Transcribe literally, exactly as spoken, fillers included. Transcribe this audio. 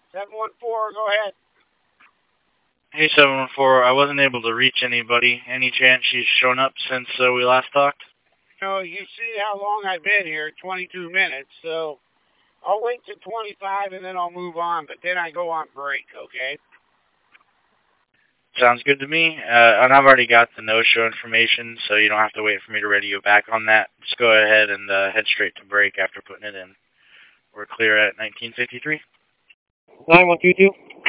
seven one four, go ahead. Hey, seven one four, I wasn't able to reach anybody. Any chance she's shown up since uh, we last talked? No, you see how long I've been here, twenty-two minutes, so I'll wait to twenty-five and then I'll move on, but then I go on break, okay? Sounds good to me. Uh, and I've already got the no-show information, so you don't have to wait for me to radio back on that. Just go ahead and uh, head straight to break after putting it in. We're clear at nineteen fifty-three. nine one two two.